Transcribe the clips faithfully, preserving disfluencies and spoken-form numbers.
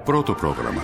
Πρώτο πρόγραμμα.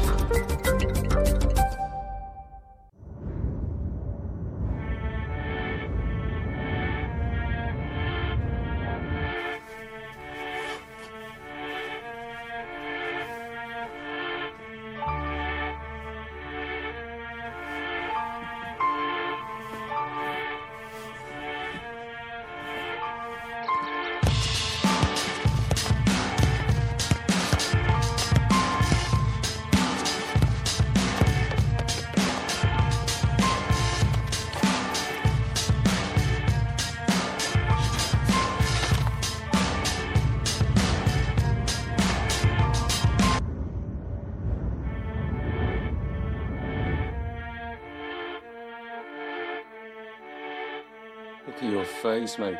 Look at your face, mate.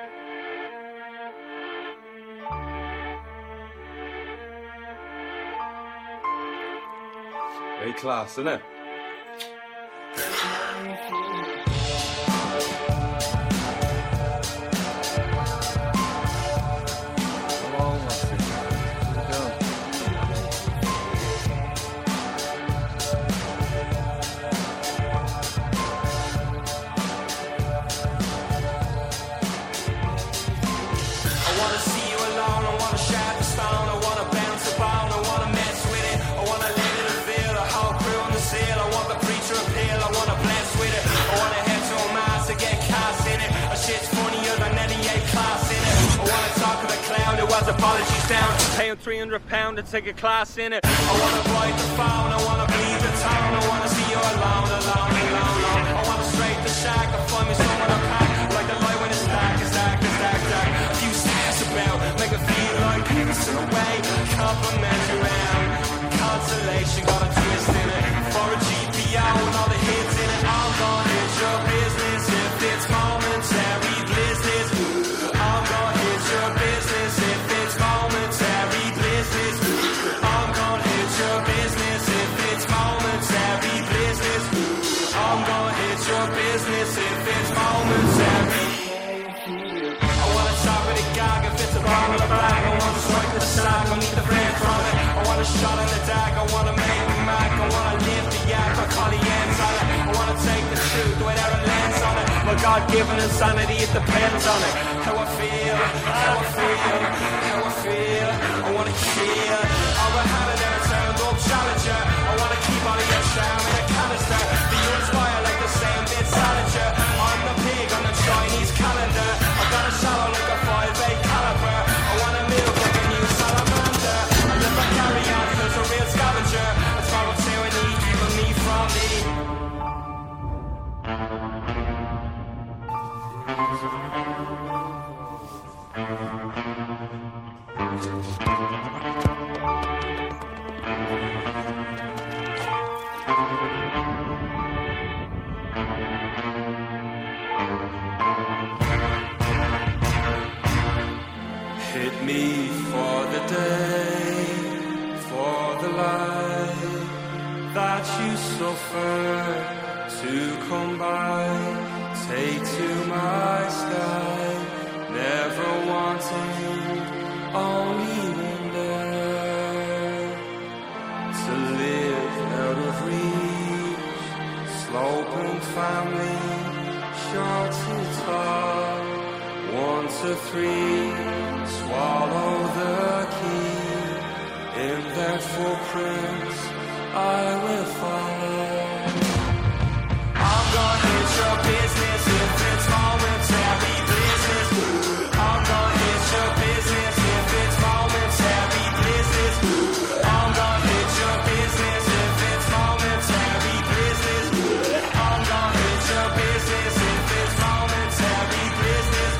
Very class, isn't it? Apologies down, paying three hundred pounds to take a class in it. I wanna ride the phone, I wanna bleed the town, I wanna see you alone, alone, alone, alone. I wanna straight the shack, I find me someone to pack, like the light when it's dark, it's dark, it's dark, dark. A few stairs about, make it feel like peace in a way, compliment around. Consolation, got a twist in it, for a G P O and all the hits in it. I'm gonna hit your business if it's momentary blizzards. I'm gonna hit your business if it's momentary blizzards. I'm gonna hit your business if it's momentary blizzards. I'm gonna hit your business if it's momentary. I wanna chop it a gag if it's a bomb in the bag. I wanna strike the sack, I need the flame from it. I want a shot in the dag, I wanna make me mac. I wanna lift the yak, I call the ends on it. I wanna take the truth without a lens on it. My God-given insanity, it depends on it. How I feel, how I feel, how I feel. I wanna kill. I'm a hammer there, turned up challenger. I wanna keep all of your charm in a canister. But you inspire like the same bit Salinger. I'm the pig on the Chinese calendar. I got a shallow like a five eight caliber. I wanna milk like a new salamander. I live my carry on, feels a real scavenger. It's all I'm tyranny, keeping me from me. Hit me for the day, for the light that you suffer to come by. Take to my sky, never wanting, only wonder to live out of reach. Sloping family, short to tall, one to three. Swallow the key, in their footprints I will follow. I'm gonna hit your business if it's momentary business. I'm gonna hit your business if it's momentary business. I'm gonna hit your business if it's momentary business. I'm gonna hit your business if it's momentary business.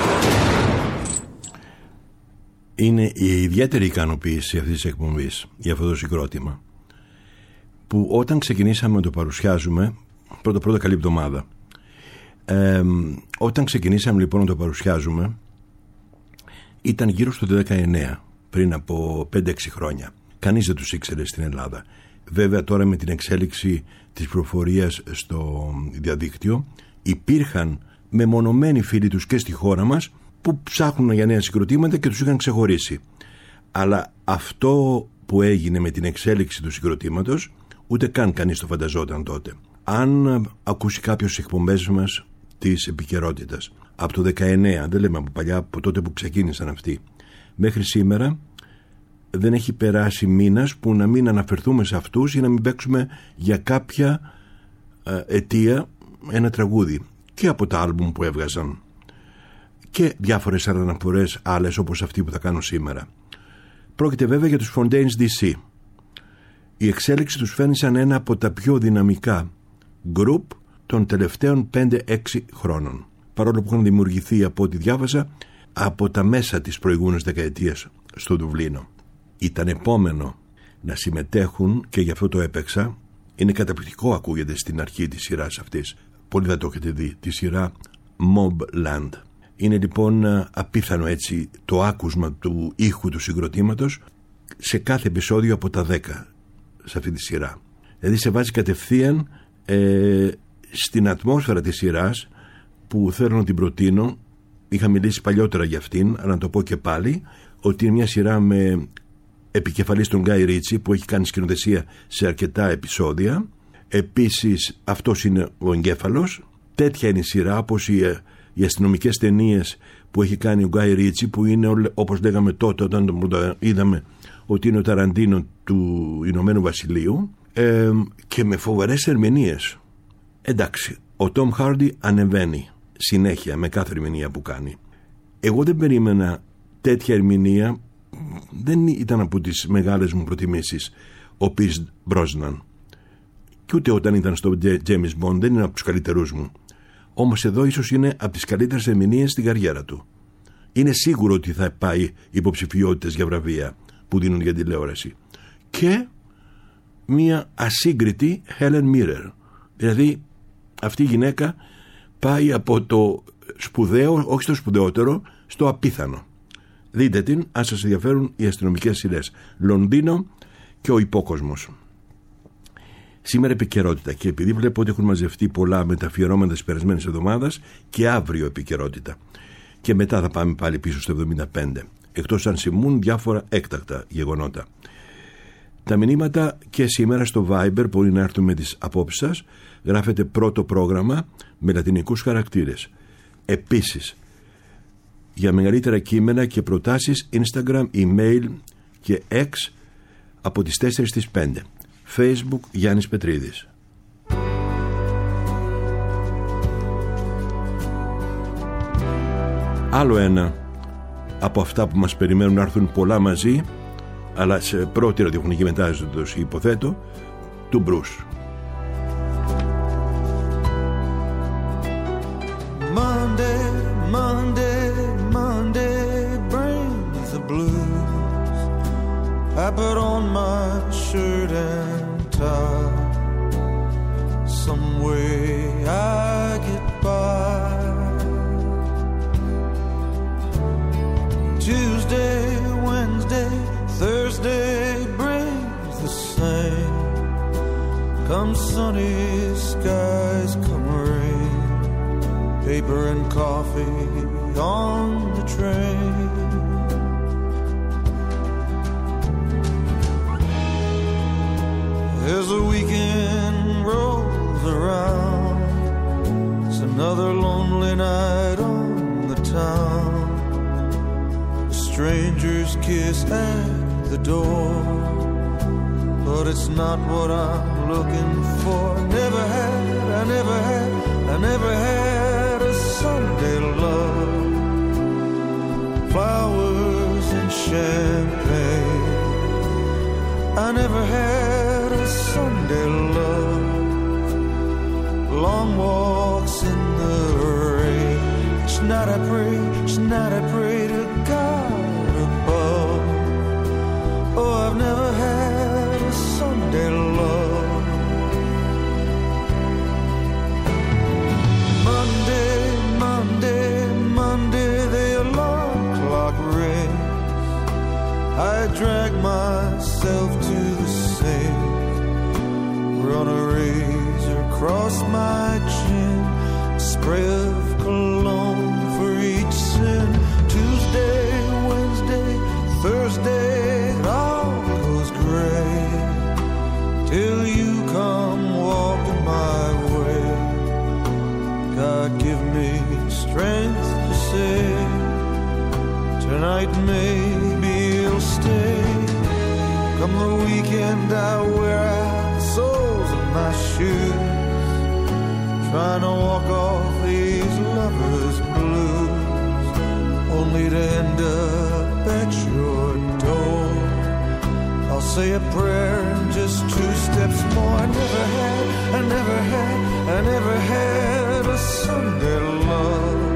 Είναι η ιδιαίτερη ικανοποίηση αυτής της εκπομπής για αυτό το συγκρότημα, που όταν ξεκινήσαμε να το παρουσιάζουμε, πρώτα πρώτα καλή εβδομάδα, ε, όταν ξεκινήσαμε λοιπόν να το παρουσιάζουμε ήταν γύρω στο δεκαεννέα, πριν από πέντε έξι χρόνια. Κανείς δεν τους ήξερε στην Ελλάδα. Βέβαια τώρα με την εξέλιξη της πληροφορίας στο διαδίκτυο υπήρχαν μεμονωμένοι φίλοι τους και στη χώρα μας που ψάχνουν για νέα συγκροτήματα και τους είχαν ξεχωρίσει. Αλλά αυτό που έγινε με την εξέλιξη του συγκροτήματος, ούτε καν κανείς το φανταζόταν τότε. Αν ακούσει κάποιος τις εκπομπές μας της επικαιρότητας από το δεκαεννέα, δεν λέμε από παλιά, από τότε που ξεκίνησαν αυτοί, μέχρι σήμερα δεν έχει περάσει μήνας που να μην αναφερθούμε σε αυτούς ή να μην παίξουμε για κάποια ε, αιτία ένα τραγούδι και από τα άλμπουμ που έβγαζαν και διάφορες αναφορές άλλες όπως αυτή που θα κάνω σήμερα. Πρόκειται βέβαια για τους Fontaines ντι σι. Η εξέλιξη τους φαίνει σαν ένα από τα πιο δυναμικά γκρουπ των τελευταίων πέντε έξι χρόνων, παρόλο που είχαν δημιουργηθεί, από ό,τι διάβαζα, από τα μέσα της προηγούμενης δεκαετίας στο Δουβλίνο. Ήταν επόμενο να συμμετέχουν, και γι' αυτό το έπαιξα. Είναι καταπληκτικό, ακούγεται στην αρχή της σειράς αυτής. Πολλοί θα το έχετε δει, τη σειρά Mobland. Είναι λοιπόν απίθανο έτσι το άκουσμα του ήχου του συγκροτήματος σε κάθε επεισόδιο από τα δέκα σε αυτή τη σειρά. Δηλαδή σε βάζει κατευθείαν ε, στην ατμόσφαιρα της σειράς, που θέλω να την προτείνω. Είχα μιλήσει παλιότερα για αυτήν, αλλά να το πω και πάλι, ότι είναι μια σειρά με επικεφαλής τον Γκάι Ρίτσι, που έχει κάνει σκηνοθεσία σε αρκετά επεισόδια. Επίσης αυτός είναι ο εγκέφαλος. Τέτοια είναι η σειρά, όπως οι, οι αστυνομικές ταινίες που έχει κάνει ο Γκάι Ρίτσι, που είναι, όπως λέγαμε τότε όταν τον είδαμε, ότι είναι ο Ταραντίνο του Ηνωμένου Βασιλείου, ε, και με φοβερές ερμηνείες. Εντάξει, ο Τόμ Χάρντι ανεβαίνει συνέχεια με κάθε ερμηνεία που κάνει. Εγώ δεν περίμενα τέτοια ερμηνεία, δεν ήταν από τις μεγάλες μου προτιμήσεις ο Πις Μπρόσναν, και ούτε όταν ήταν στο James Bond δεν είναι από τους καλύτερους μου. Όμως εδώ ίσως είναι από τις καλύτερες ερμηνείες στην καριέρα του. Είναι σίγουρο ότι θα πάει υποψηφιότητες για βραβεία που δίνουν για τηλεόραση. Και μια ασύγκριτη Helen Mirren. Δηλαδή αυτή η γυναίκα πάει από το σπουδαίο, όχι στο σπουδαιότερο, στο απίθανο. Δείτε την, αν σας ενδιαφέρουν οι αστυνομικές σειρές. Λονδίνο και ο υπόκοσμος. Σήμερα επικαιρότητα, και επειδή βλέπω ότι έχουν μαζευτεί πολλά με τα αφιερώματα της περασμένης εβδομάδας, και αύριο επικαιρότητα. Και μετά θα πάμε πάλι πίσω στο εβδομήντα πέντε. Εκτός αν σημούν διάφορα έκτακτα γεγονότα. Τα μηνύματα και σήμερα στο Viber μπορεί να έρθουν με τις απόψεις σας. Γράφετε πρώτο πρόγραμμα με λατινικούς χαρακτήρες. Επίσης, για μεγαλύτερα κείμενα και προτάσεις, Instagram, email και X από τις τέσσερις στις πέντε. Facebook Γιάννης Πετρίδης. Άλλο ένα από αυτά που μας περιμένουν να έρθουν πολλά μαζί, αλλά σε πρώτη ραδιοφωνική μετάδοση, υποθέτω, του Bruce. Monday, Monday, Monday brings the blues. I put on my shirt and tie. Some way I get by. Tuesday, Wednesday, Thursday brings the same. Come sunny skies, come rain. Paper and coffee on the train. As the weekend rolls around, it's another lonely night on the town. A stranger's kiss at the door, but it's not what I'm looking for. Never had, I never had, I never had a Sunday love. Flowers and champagne, I never had a Sunday love. Long walks in the rain, each night I pray, each night I pray to God above. Oh, I've never had a Sunday love. Monday, Monday, Monday, the alarm clock rings. I drag myself to the sink, run a razor across my chin, spray of cologne for each sin. Tuesday, Wednesday, Thursday, it all goes great. strength to say tonight maybe you'll stay. Come the weekend I wear out the soles of my shoes, trying to walk off these lovers' blues, only to end up at your door. I'll say a prayer and just two steps more. I never had, I never had, I never had a Sunday love,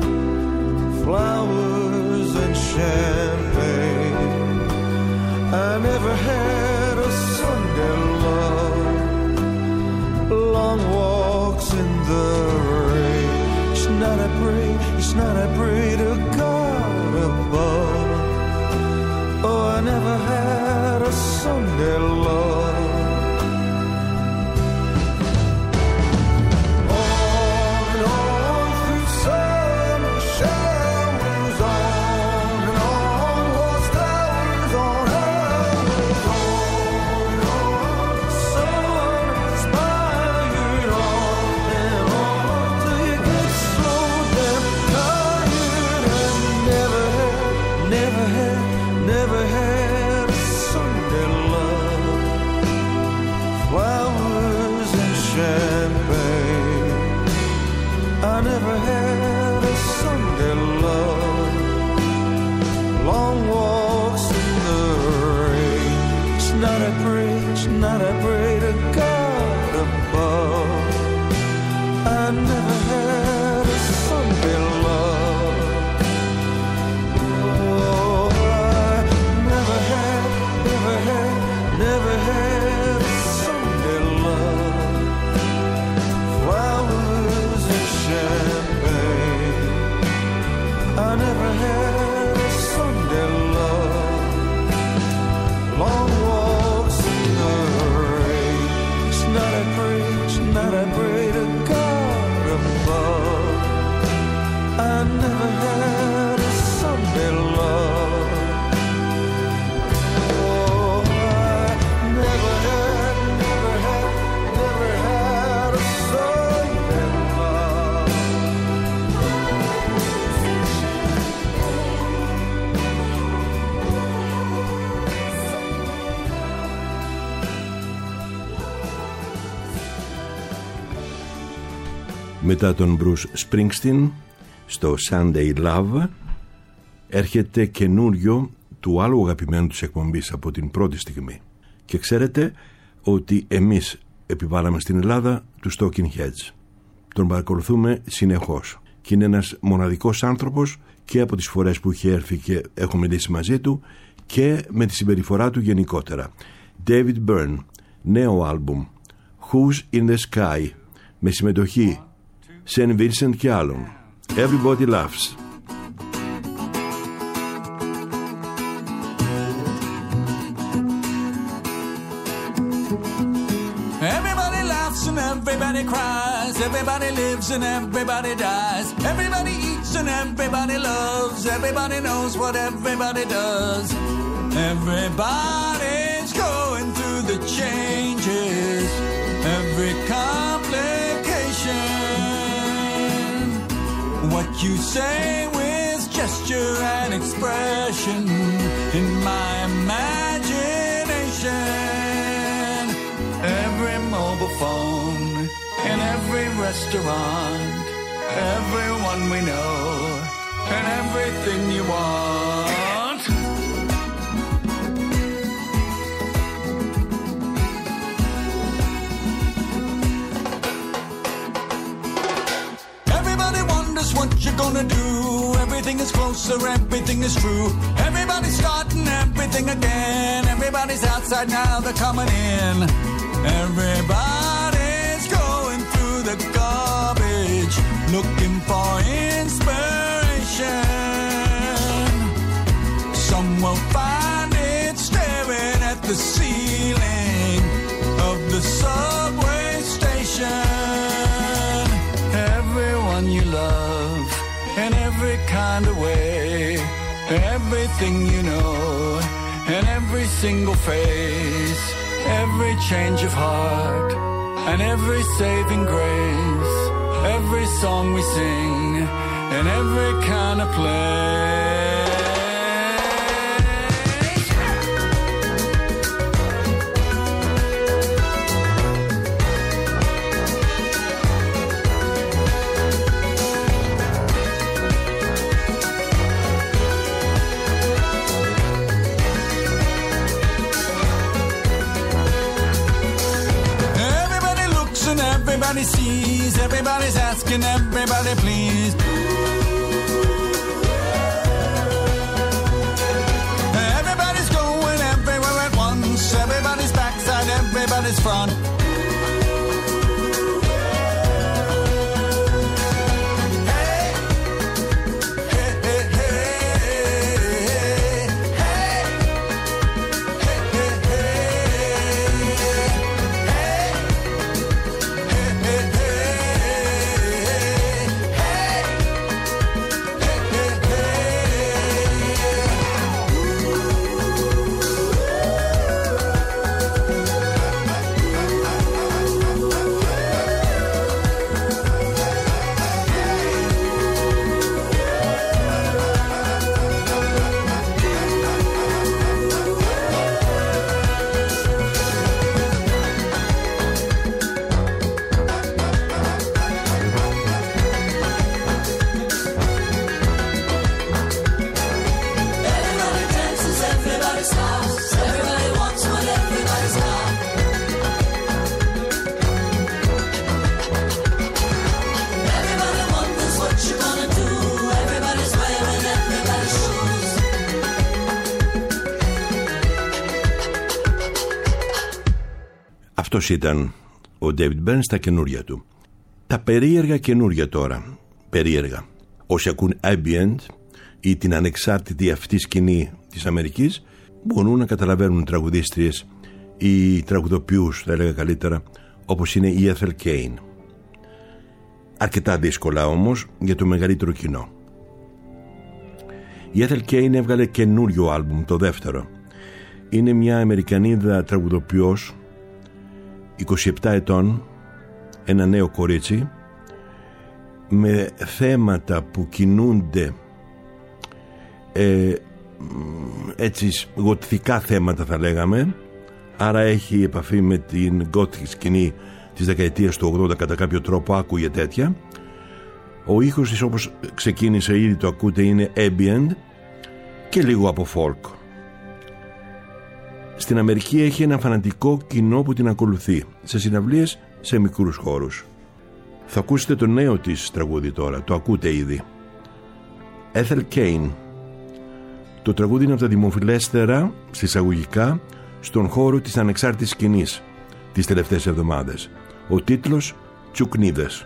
flowers and champagne. I never had a Sunday love, long walks in the rain. Each night I pray, each night I pray to God above. Oh, I never had a Sunday love. On and on through summer showers, on and on lost hours, on hours, on and on. Sun inspired, on and on till you get so damn tired. And never had, never had, never had a Sunday love, flowers and champagne. I never had a Sunday love, long walks in the rain. Each night I pray, each night I pray to God above. I never had a Sunday love. Oh, I never had, never had, never had a Sunday love, flowers and champagne. I never had a Sunday love, long walks in the rain. Each night I pray, each night I pray to God above. I never had a Sunday love. Oh, I never had, never had, never had a Sunday love. Μετά τον Bruce Springsteen στο Sunday Love έρχεται καινούριο του άλλου αγαπημένου της εκπομπής από την πρώτη στιγμή. Και ξέρετε ότι εμείς επιβάλαμε στην Ελλάδα τους Talking Heads. Τον παρακολουθούμε συνεχώς και είναι ένας μοναδικός άνθρωπος και από τις φορές που είχε έρθει και έχω μιλήσει μαζί του και με τη συμπεριφορά του γενικότερα. David Byrne, νέο άλμπουμ Who's in the Sky, με συμμετοχή Saint Vincent και άλλων. Everybody Laughs. Everybody laughs and everybody cries. Everybody lives and everybody dies. Everybody eats and everybody loves. Everybody knows what everybody does. Everybody's going through the changes. Every complication. What you say with gesture and expression in my imagination. Every mobile phone in every restaurant, everyone we know and everything you want. Everybody wonders what you're gonna do. Everything is closer, everything is true. Everybody's starting everything again. Everybody's outside now, they're coming in. Everybody's going through the garbage, looking for inspiration. Some will find it staring at the ceiling of the subway station. Everyone you love in every kind of way, everything you know, in every single phase, every change of heart, and every saving grace, every song we sing, in every kind of place. Everybody sees, everybody's asking, everybody please. Everybody's going everywhere at once, everybody's backside, everybody's front. Αυτός ήταν ο David Byrne στα καινούρια του. Τα περίεργα καινούρια τώρα. Περίεργα. Όσοι ακούν ambient ή την ανεξάρτητη αυτή σκηνή της Αμερικής μπορούν να καταλαβαίνουν τραγουδίστριες ή τραγουδοποιούς, θα έλεγα καλύτερα, όπως είναι η Ethel Cain. Αρκετά δύσκολα όμως για το μεγαλύτερο κοινό. Η Ethel Cain έβγαλε καινούριο άλμπουμ, το δεύτερο. Είναι μια Αμερικανίδα τραγουδοποιός, είκοσι επτά ετών, ένα νέο κορίτσι με θέματα που κινούνται ε, έτσι γοτθικά θέματα θα λέγαμε, άρα έχει επαφή με την γκότθικη σκηνή της δεκαετίας του ογδόντα, κατά κάποιο τρόπο άκουγε τέτοια. Ο ήχος της, όπως ξεκίνησε ήδη το ακούτε, είναι ambient και λίγο από folk. Στην Αμερική έχει ένα φανατικό κοινό που την ακολουθεί σε συναυλίες σε μικρούς χώρους. Θα ακούσετε το νέο της τραγούδι τώρα, το ακούτε ήδη. Ethel Cain. Το τραγούδι είναι από τα δημοφιλέστερα, συσσαγωγικά, στον χώρο της ανεξάρτητης σκηνής τις τελευταίες εβδομάδες. Ο τίτλος «Τσουκνίδες».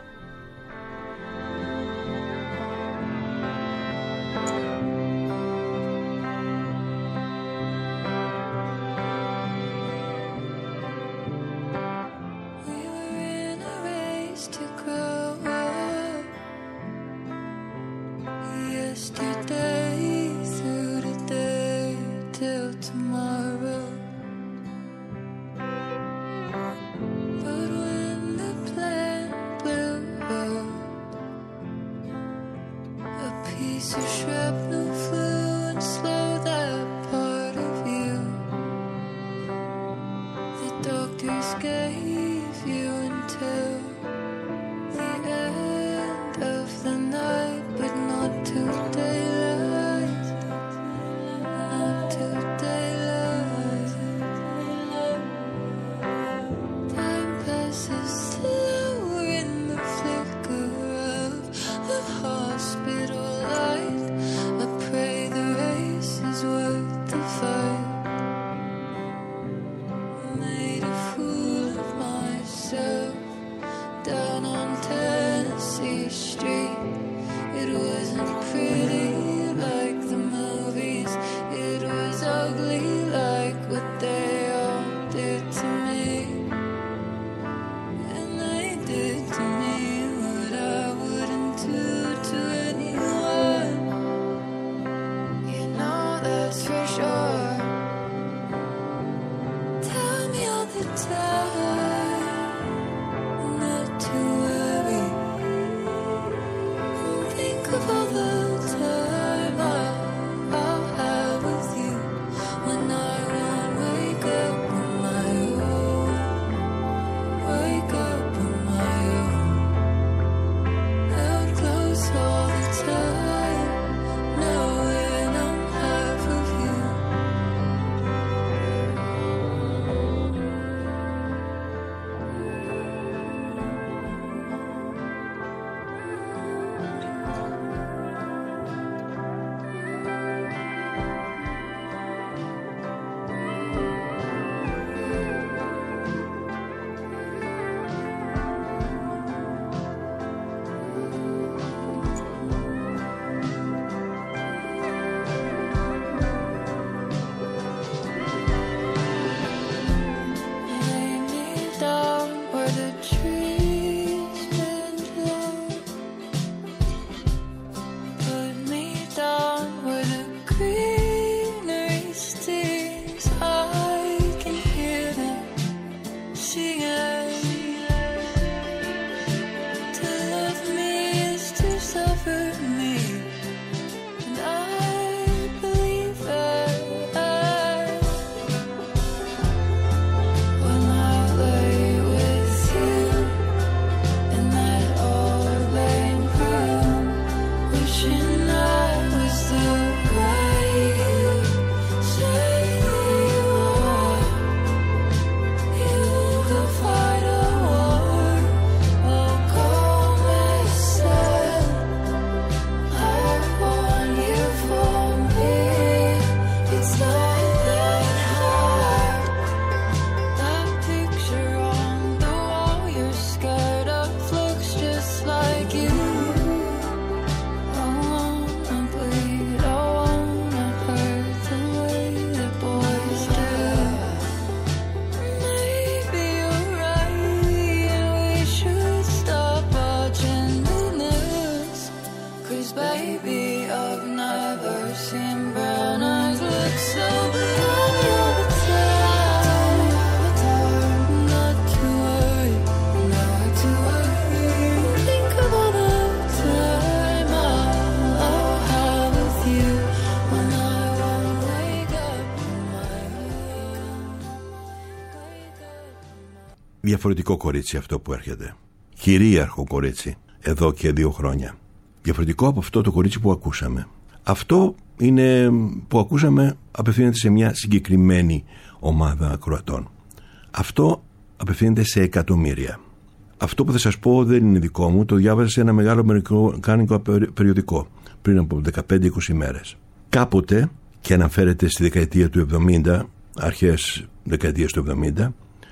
διαφορετικό κορίτσι αυτό που έρχεται. Κυρίαρχο κορίτσι, εδώ και δύο χρόνια. Διαφορετικό από αυτό το κορίτσι που ακούσαμε. Αυτό είναι που ακούσαμε απευθύνεται σε μια συγκεκριμένη ομάδα ακροατών. Αυτό απευθύνεται σε εκατομμύρια. Αυτό που θα σας πω δεν είναι δικό μου, το διάβαζα σε ένα μεγάλο αμερικάνικο περιοδικό πριν από δεκαπέντε είκοσι μέρες. Κάποτε, και αναφέρεται στη δεκαετία του εβδομήντα, αρχές δεκαετίας του εβδομήντα,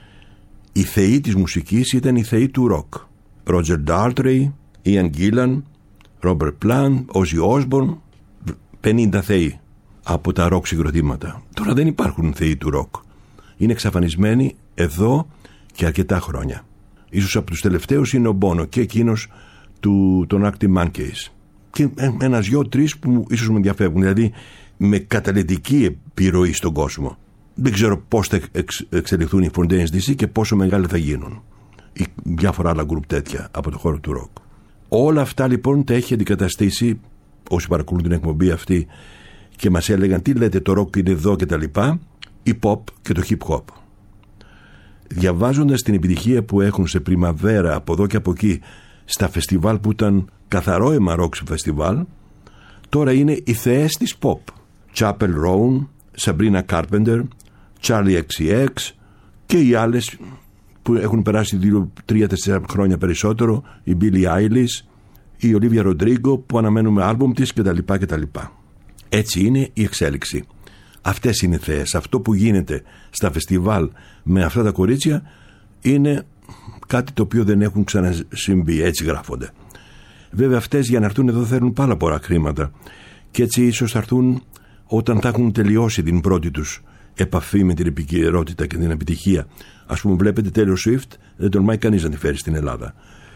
οι θεοί της μουσικής ήταν οι θεοί του ροκ. Roger Daltrey, Ian Gillan, Robert Plant, Ozzy Osbourne, πενήντα θεοί από τα ροκ συγκροτήματα. Τώρα δεν υπάρχουν θεοί του ροκ. Είναι εξαφανισμένοι εδώ και αρκετά χρόνια. Ίσως από τους τελευταίους είναι ο Bono και εκείνος του, των Arctic Monkeys. Και ένας δυο-τρεις που ίσως με διαφεύγουν, δηλαδή με καταλυτική επιρροή στον κόσμο. Δεν ξέρω πώς θα εξ, εξελιχθούν οι Fontaine's ντι σι και πόσο μεγάλοι θα γίνουν. Ή διάφορα άλλα γκρουπ τέτοια από το χώρο του ροκ. Όλα αυτά λοιπόν τα έχει αντικαταστήσει, όσοι παρακολουθούν την εκπομπή αυτή και μας έλεγαν τι λέτε, το ροκ είναι εδώ και τα λοιπά, η pop και το hip hop. Διαβάζοντας την επιτυχία που έχουν σε πριμαβέρα από εδώ και από εκεί στα φεστιβάλ που ήταν καθαρό αίμα ροκ φεστιβάλ, τώρα είναι οι θεές της pop. Chapel Roan, Sabrina Carpenter, Charlie εξ σι εξ και οι άλλες που έχουν περάσει δύο, τρία, τέσσερα χρόνια περισσότερο, η Billie Eilish, η Olivia Rodrigo που αναμένουμε άλμπουμ της κτλ. κτλ. Έτσι είναι η εξέλιξη. Αυτές είναι οι θεές. Αυτό που γίνεται στα φεστιβάλ με αυτά τα κορίτσια είναι κάτι το οποίο δεν έχουν ξανασυμβεί. Έτσι γράφονται. Βέβαια αυτές για να έρθουν εδώ θέλουν πάρα πολλά χρήματα και έτσι ίσως θα έρθουν όταν θα έχουν τελειώσει την πρώτη τους επαφή με την επικαιρότητα και την επιτυχία. Ας πούμε βλέπετε Taylor Swift δεν τολμάει κανείς να τη φέρει στην Ελλάδα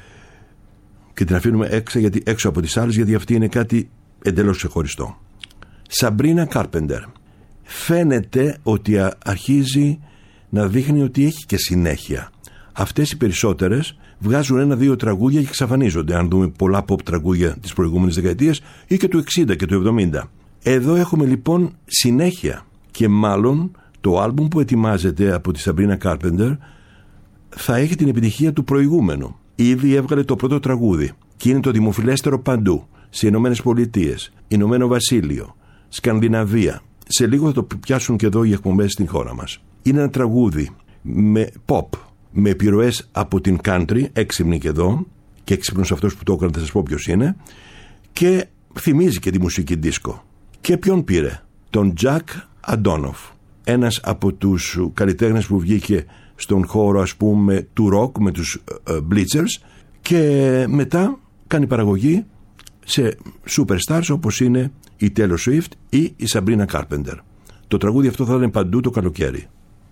και την αφήνουμε έξω, γιατί, έξω από τις άλλες, γιατί αυτή είναι κάτι εντελώς ξεχωριστό. Sabrina Carpenter φαίνεται ότι αρχίζει να δείχνει ότι έχει και συνέχεια. Αυτές οι περισσότερες βγάζουν ένα-δύο τραγούδια και εξαφανίζονται, αν δούμε πολλά pop τραγούδια της προηγούμενης δεκαετίας ή και του εξήντα και του εβδομήντα. Εδώ έχουμε λοιπόν συνέχεια και μάλλον το άλμπουμ που ετοιμάζεται από τη Sabrina Carpenter θα έχει την επιτυχία του προηγούμενου. Ήδη έβγαλε το πρώτο τραγούδι και είναι το δημοφιλέστερο παντού, σε Ηνωμένες Πολιτείες, Ηνωμένο Βασίλειο, Σκανδιναβία. Σε λίγο θα το πιάσουν και εδώ οι εκπομπές στην χώρα μας. Είναι ένα τραγούδι με pop, με επιρροές από την country, έξυπνη και εδώ, και έξυπνος αυτός που το έκανε θα σας πω ποιος είναι, και θυμίζει και τη μουσική δίσκο. Και ποιον πήρε? Τον Jack Antonoff, ένας από τους καλλιτέχνες που βγήκε στον χώρο ας πούμε του rock με τους uh, Bleachers και μετά κάνει παραγωγή σε superstars όπως είναι η Taylor Swift ή η Sabrina Carpenter. Το τραγούδι αυτό θα είναι παντού το καλοκαίρι.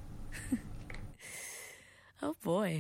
Oh boy.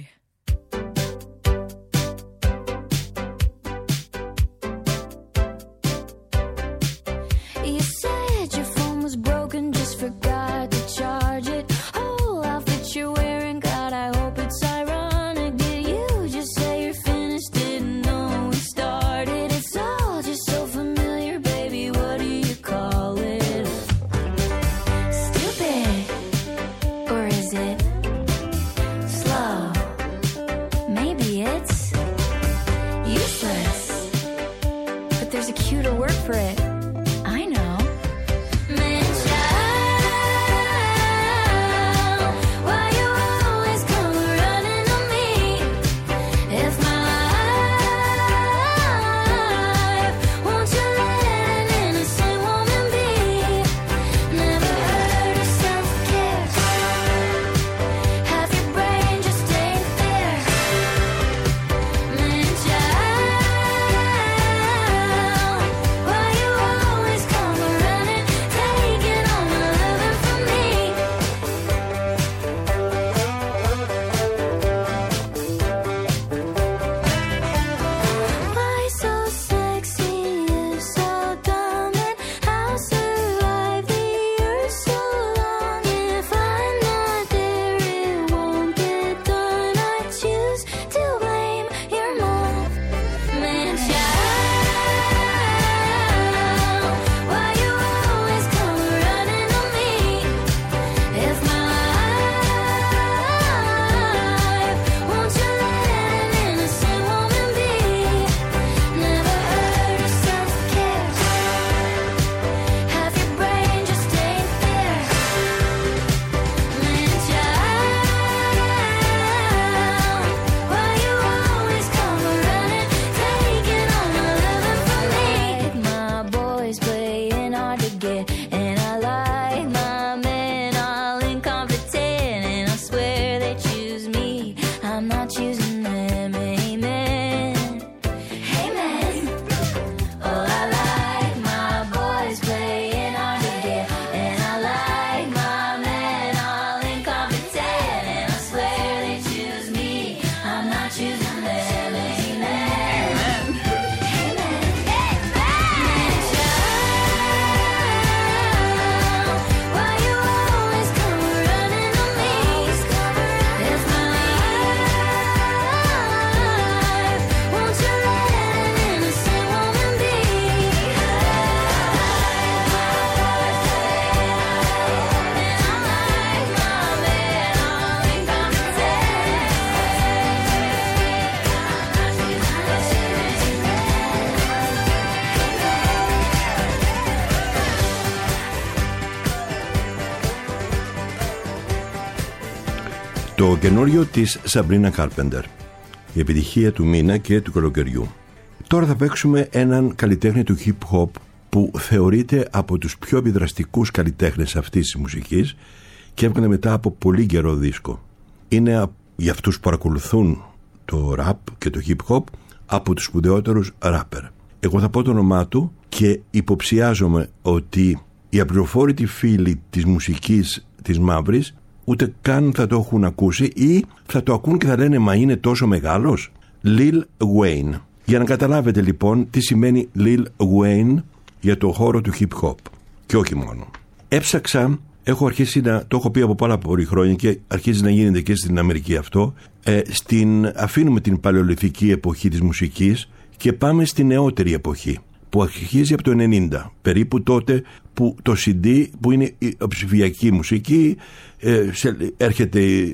Το καινούριο της Sabrina Carpenter, η επιτυχία του μήνα και του καλοκαιριού. Τώρα θα παίξουμε έναν καλλιτέχνη του hip hop που θεωρείται από τους πιο επιδραστικούς καλλιτέχνες αυτής της μουσικής και έβγαλε μετά από πολύ καιρό δίσκο. Είναι για αυτούς που παρακολουθούν το rap και το hip hop από τους σπουδαιότερους rapper. Εγώ θα πω το όνομά του και υποψιάζομαι ότι οι απληροφόρητοι φίλοι της μουσικής της μαύρης ούτε καν θα το έχουν ακούσει ή θα το ακούν και θα λένε «Μα είναι τόσο μεγάλος». Lil Wayne. Για να καταλάβετε λοιπόν τι σημαίνει Lil Wayne για το χώρο του hip hop. Και όχι μόνο. Έψαξα, έχω αρχίσει να το έχω πει από πάρα πολλοί χρόνια και αρχίζει να γίνεται και στην Αμερική αυτό. Ε, στην, αφήνουμε την παλαιολιθική εποχή της μουσικής και πάμε στη νεότερη εποχή που αρχίζει από το ενενήντα, περίπου τότε που το σι ντι, που είναι η ψηφιακή μουσική, ε, σε, έρχεται ε,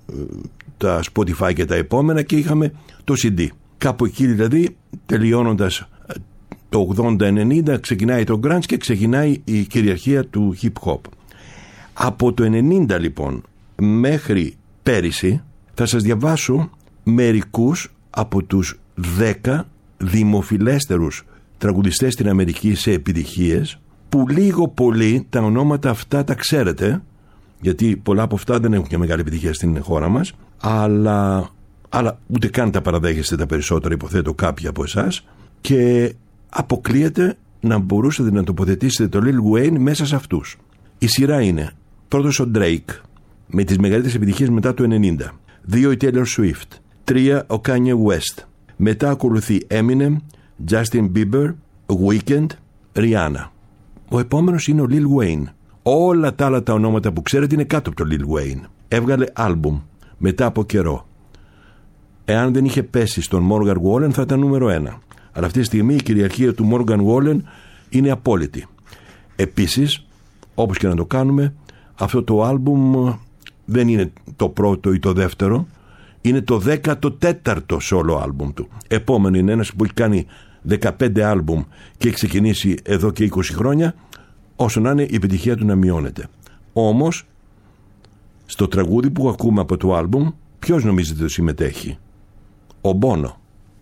τα Spotify και τα επόμενα και είχαμε το σι ντι. Κάπου εκεί δηλαδή, τελειώνοντας το ογδόντα ενενήντα, ξεκινάει το grunge και ξεκινάει η κυριαρχία του hip hop. Από το ενενήντα λοιπόν μέχρι πέρυσι θα σας διαβάσω μερικούς από τους δέκα δημοφιλέστερους τραγουδιστές στην Αμερική σε επιτυχίες, που λίγο πολύ τα ονόματα αυτά τα ξέρετε, γιατί πολλά από αυτά δεν έχουν και μεγάλη επιτυχία στην χώρα μας, αλλά, αλλά ούτε καν τα παραδέχεστε τα περισσότερα, υποθέτω κάποιοι από εσάς, και αποκλείεται να μπορούσατε να τοποθετήσετε το Lil Wayne μέσα σε αυτούς. Η σειρά είναι πρώτος ο Drake με τις μεγαλύτερες επιτυχίες μετά το ενενήντα, δύο η Taylor Swift, τρία ο Kanye West, μετά ακολουθεί Eminem, Justin Bieber, Weeknd, Rihanna. Ο επόμενος είναι ο Lil Wayne. Όλα τα άλλα τα ονόματα που ξέρετε είναι κάτω από το Lil Wayne. Έβγαλε άλμπουμ μετά από καιρό. Εάν δεν είχε πέσει στον Morgan Wallen θα ήταν νούμερο ένα. Αλλά αυτή τη στιγμή η κυριαρχία του Morgan Wallen είναι απόλυτη. Επίσης, όπως και να το κάνουμε, αυτό το άλμπουμ δεν είναι το πρώτο ή το δεύτερο, είναι το δέκατο τέταρτο solo άλμπουμ του. Επόμενο είναι ένας που έχει κάνει δεκαπέντε άλμπουμ και έχει ξεκινήσει εδώ και είκοσι χρόνια, όσο να είναι η επιτυχία του να μειώνεται. Όμως, στο τραγούδι που ακούμε από το άλμπουμ, ποιος νομίζετε το συμμετέχει? Ο Μπόνο.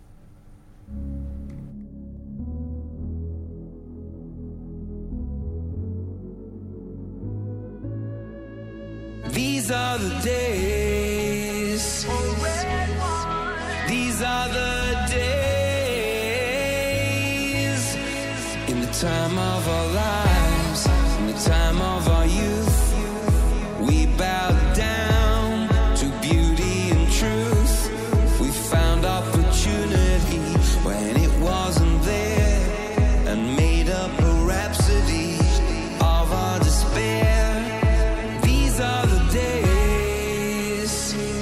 These are the days. These are the days. In the time of our lives, in the time of our youth, we bowed down to beauty and truth. We found opportunity when it wasn't there and made up a rhapsody of our despair. These are the days.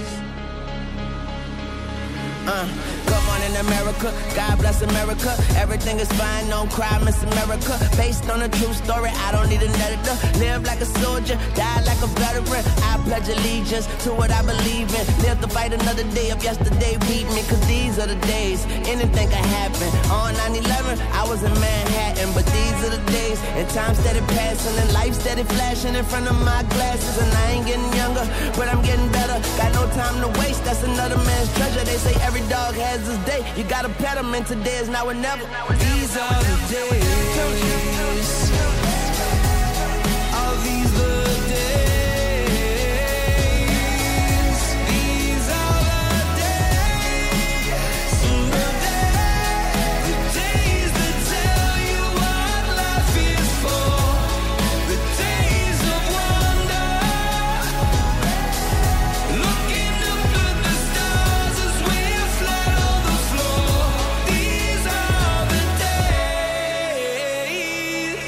Uh, good morning, America. God bless America. Everything is fine, don't cry, Miss America. Based on a true story, I don't need an editor. Live like a soldier, die like a veteran. I pledge allegiance to what I believe in. Live to fight another day of yesterday beat me. Cause these are the days, anything can happen. On nine eleven, I was in Manhattan. But these are the days, and time steady passing, and life steady flashing in front of my glasses. And I ain't getting younger, but I'm getting better. Got no time to waste, that's another man's treasure. They say every dog has his day. You gotta pet him, and today is now or never. These are the days. Are these the days? These are the days. The days, the days that tell you what life is for. The days of wonder. Looking up at the stars as we fly on the floor. These are the days.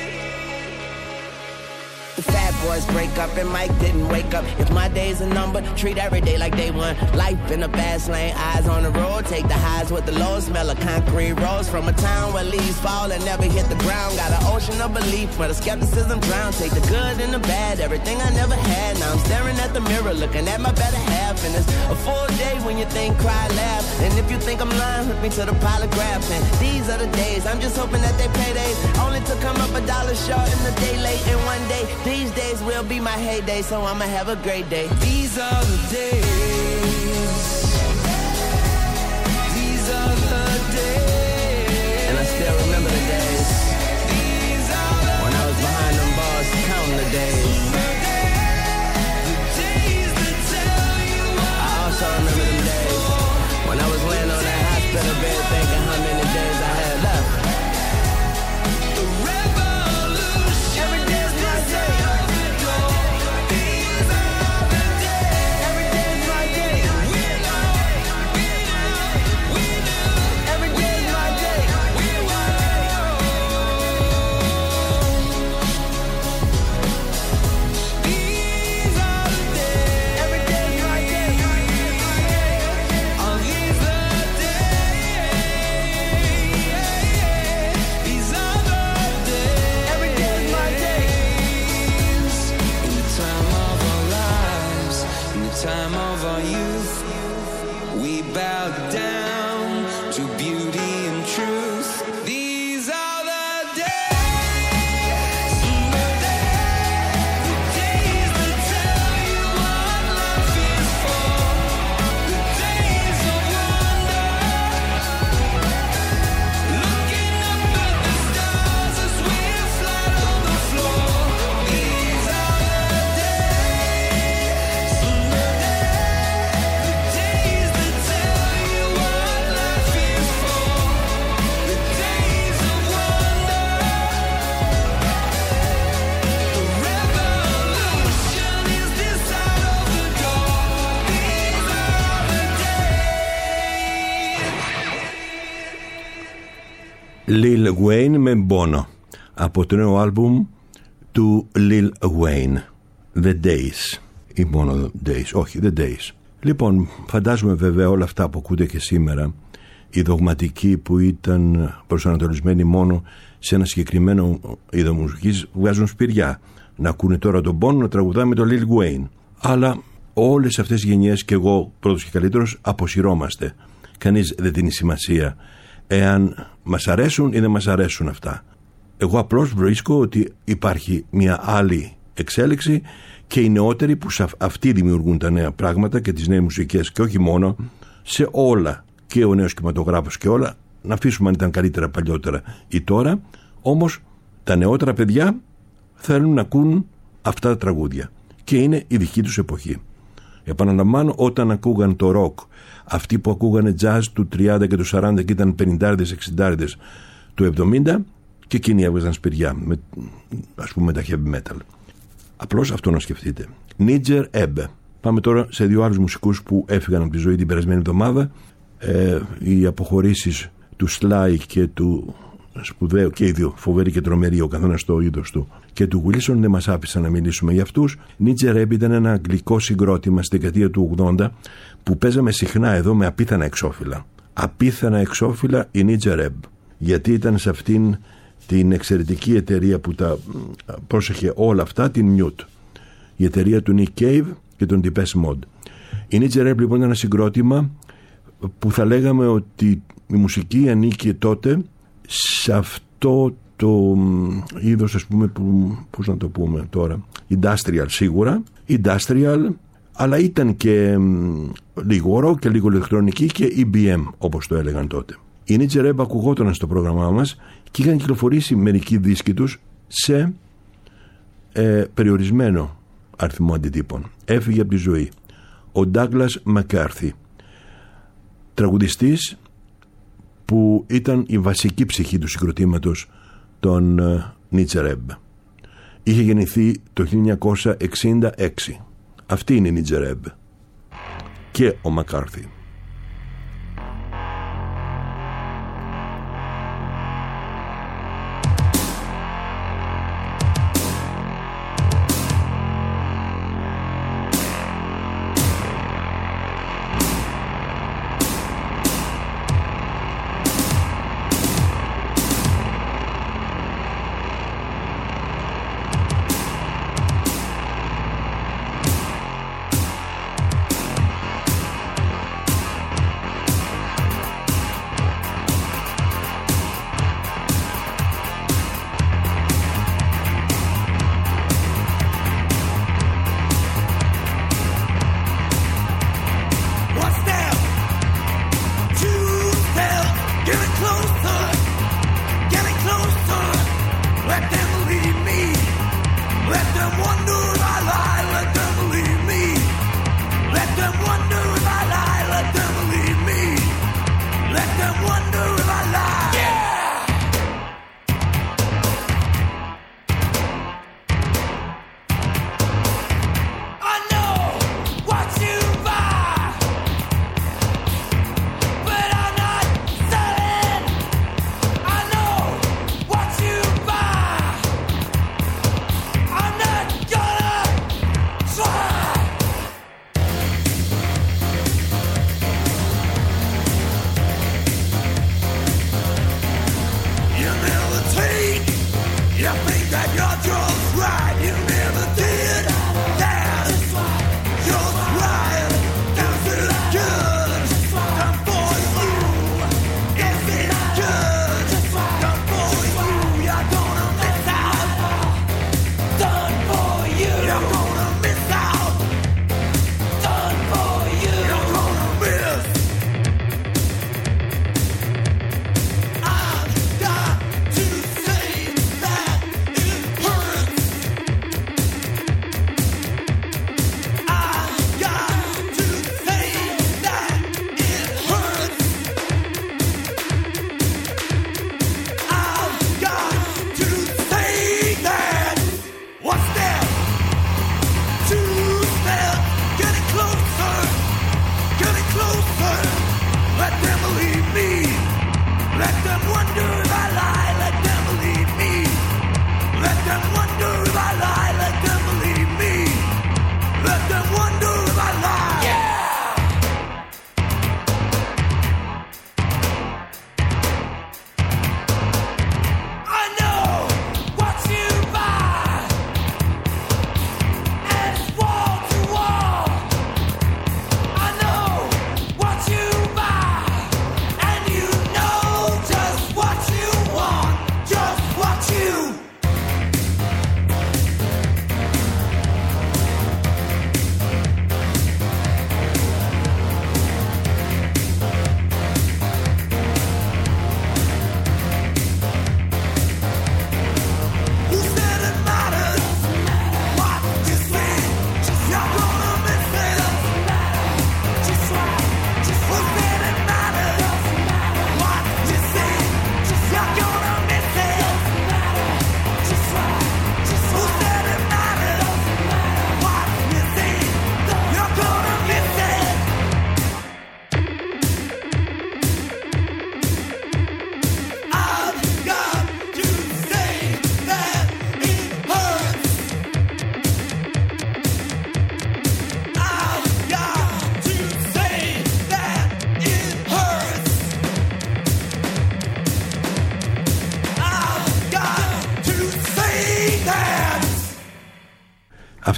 The fat boys break up and Mike didn't wake up. If my day's a number, treat every day like day one. Life in a fast lane, eyes on the road. Take the highs with the lows, smell of concrete roads. From a town where leaves fall and never hit the ground. Got an ocean of belief where the skepticism drown. Take the good and the bad, everything I never had. Now I'm staring at the mirror, looking at my better half. And it's a full day when you think, cry, laugh. And if you think I'm lying, hook me to the polygraph. And these are the days, I'm just hoping that they paydays only to come up a dollar short and a day late. And one day, these days will be my heyday, so I'ma have a great day. These are the days. These are the days. And I still remember the days when I was behind them bars counting the days. I also remember them days when I was laying on that hospital bed thinking how many days I had left. The revolution. Every day's my day. These are the days. Every day's my day. We know, we know, we know. Every day's my day. We know. These are the days. Every day's my day. Are these the days? These are the days. Every day's my day. In the time of our lives, in the time of our youth, we bow down to beauty and truth. These are the days, the days that tell you what life is for, the days of wonder, looking up at the stars as we're flat on the floor. These are the days, the days that tell you what life is for, the days of wonder. The revolution is this side of the door. These are the days. Lil Wayne με Bono από το νέο άλμπουμ του Lil Wayne, The Days ή μόνο Days, όχι The Days. Λοιπόν, φαντάζομαι βέβαια όλα αυτά που ακούτε και σήμερα, οι δογματικοί που ήταν προσανατολισμένοι μόνο σε ένα συγκεκριμένο είδο μουσικής, βγάζουν σπηριά να ακούνε τώρα τον Bono να τραγουδά με τον Lil Wayne. Αλλά όλες αυτές οι γενιές, και εγώ πρώτος και καλύτερος, αποσυρώμαστε. Κανείς δεν δίνει σημασία εάν μας αρέσουν ή δεν μας αρέσουν αυτά. Εγώ απλώς βρίσκω ότι υπάρχει μια άλλη εξέλιξη και οι νεότεροι που αυτοί δημιουργούν τα νέα πράγματα και τις νέες μουσικές, και όχι μόνο, σε όλα, και ο νέος κινηματογράφος και όλα, να αφήσουμε αν ήταν καλύτερα παλιότερα ή τώρα, όμως τα νεότερα παιδιά θέλουν να ακούν αυτά τα τραγούδια και είναι η δική τους εποχή. Επαναλαμβάνω, όταν ακούγαν το ροκ, αυτοί που ακούγανε jazz του τριάντα και του σαράντα και ήταν πενηντάριδες, εξηντάριδες του εβδομήντα, και εκείνοι έβγαζαν σπηριά με, ας πούμε, τα heavy metal. Απλώς αυτό να σκεφτείτε. Νίτζερ Εμπ. Πάμε τώρα σε δύο άλλους μουσικούς που έφυγαν από τη ζωή την περασμένη εβδομάδα. Ε, οι αποχωρήσεις του Sly και του σπουδαίου, και οι δύο φοβεροί και τρομεροί, ο καθένας στο είδος του, και του Wilson, δεν μας άφησαν να μιλήσουμε για αυτούς. Νίτζερ Εμπ ήταν ένα αγγλικό συγκρότημα στη δεκαετία του ογδόντα που παίζαμε συχνά εδώ με απίθανα εξώφυλλα. Απίθανα εξώφυλλα η Νίτζερ Εμπ, γιατί ήταν σε αυτήν την εξαιρετική εταιρεία που τα πρόσεχε όλα αυτά, την Mute, η εταιρεία του Nick Cave και τον Depeche Mode. Η Νίτζερ Εμπ λοιπόν ήταν ένα συγκρότημα που θα λέγαμε ότι η μουσική ανήκε τότε σε αυτό το είδος, ας πούμε, που, πώς να το πούμε τώρα, industrial σίγουρα, industrial, αλλά ήταν και λίγο rock και λίγο ηλεκτρονική και ι μπι εμ όπως το έλεγαν τότε. Η Νίτζερ Εμπ ακουγόταν στο πρόγραμμά μας και είχαν κυκλοφορήσει μερικοί δίσκοι τους σε ε, περιορισμένο αριθμό αντιτύπων. Έφυγε από τη ζωή ο Ντάγκλας Μακάρθι, τραγουδιστής που ήταν η βασική ψυχή του συγκροτήματος των Νίτζερ Εμπ. Είχε γεννηθεί το χίλια εννιακόσια εξήντα έξι. Αυτή είναι η Νίτζερ Εμπ και ο Μακάρθι.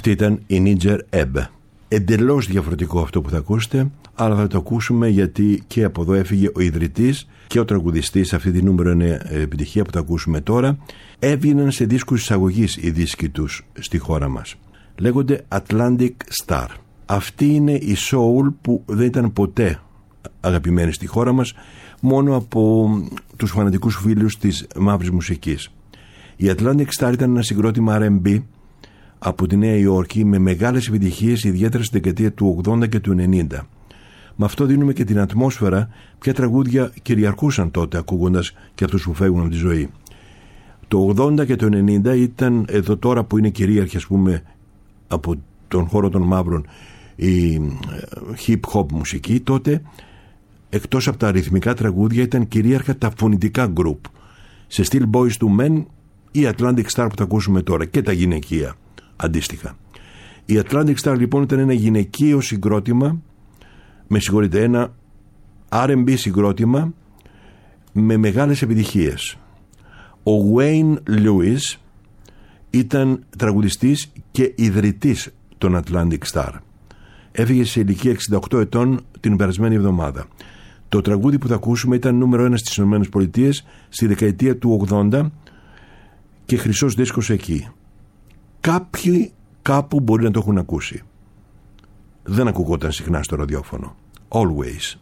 Αυτή ήταν η Niger Ebb. Εντελώς διαφορετικό αυτό που θα ακούσετε, αλλά θα το ακούσουμε γιατί και από εδώ έφυγε ο ιδρυτής και ο τραγουδιστής, αυτή τη νούμερο εννέα επιτυχία που θα ακούσουμε τώρα. Έβγαιναν σε δίσκους εισαγωγής οι δίσκοι τους στη χώρα μας. Λέγονται Atlantic Star. Αυτή είναι η soul που δεν ήταν ποτέ αγαπημένη στη χώρα μας, μόνο από τους φανατικούς φίλους της μαύρης μουσικής. Η Atlantic Star ήταν ένα συγκρότημα αρ εμ μπι από τη Νέα Υόρκη με μεγάλες επιτυχίες, ιδιαίτερα στην δεκαετία του ογδόντα και του ενενήντα. Με αυτό δίνουμε και την ατμόσφαιρα ποια τραγούδια κυριαρχούσαν τότε, ακούγοντας και αυτούς που φεύγουν από τη ζωή. Το ογδόντα και το ενενήντα ήταν εδώ τώρα που είναι κυρίαρχη, ας πούμε, από τον χώρο των μαύρων η hip hop μουσική. Τότε, εκτός από τα ρυθμικά τραγούδια, ήταν κυρίαρχα τα φωνητικά group, σε στυλ Boyz two Men ή Atlantic Star που θα ακούσουμε τώρα, και τα γυναικεία αντίστοιχα. Η Atlantic Star λοιπόν ήταν ένα γυναικείο συγκρότημα, με συγχωρείτε, ένα αρ εμ μπι συγκρότημα με μεγάλες επιτυχίες. Ο Wayne Lewis ήταν τραγουδιστής και ιδρυτής των Atlantic Star. Έφυγε σε ηλικία εξήντα οκτώ ετών την περασμένη εβδομάδα. Το τραγούδι που θα ακούσουμε ήταν νούμερο ένα στις ΗΠΑ στη δεκαετία του ογδόντα και χρυσός δίσκος εκεί. Κάποιοι κάπου μπορεί να το έχουν ακούσει. Δεν ακουγόταν συχνά στο ραδιόφωνο. Always.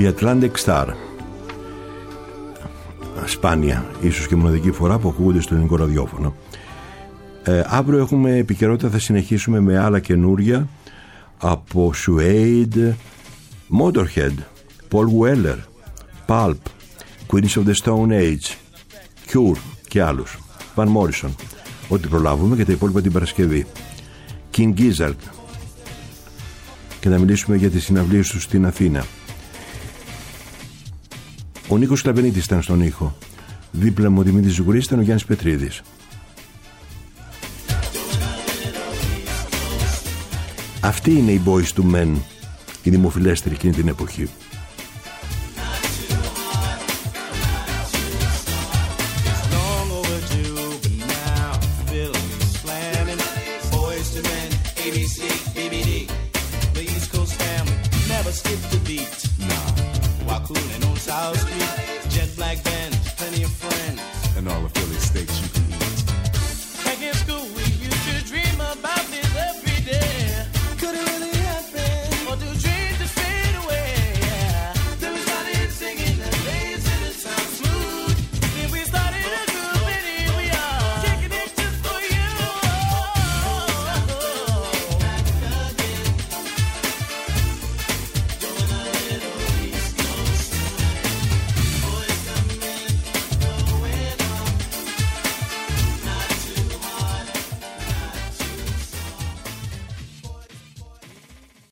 η Atlantic Star. Σπάνια, ίσως και μοναδική φορά που ακούγονται στο ελληνικό ραδιόφωνο. Ε, αύριο έχουμε επικαιρότητα, θα συνεχίσουμε με άλλα καινούρια από Suede, Motorhead, Paul Weller, Pulp, Queens of the Stone Age, Cure και άλλους. Van Morrison, ό,τι προλάβουμε, και τα υπόλοιπα την Παρασκευή. King Gizzard, και να μιλήσουμε για τις συναυλίες τους στην Αθήνα. Ο Νίκος Κλαβενίτης ήταν στον ήχο. Δίπλα μου ο Δημήτρης Ζουγουρής, ήταν ο Γιάννης Πετρίδης. Αυτοί είναι οι Boys to Men, οι δημοφιλέστεροι εκείνη την εποχή. And all the Philly steaks you can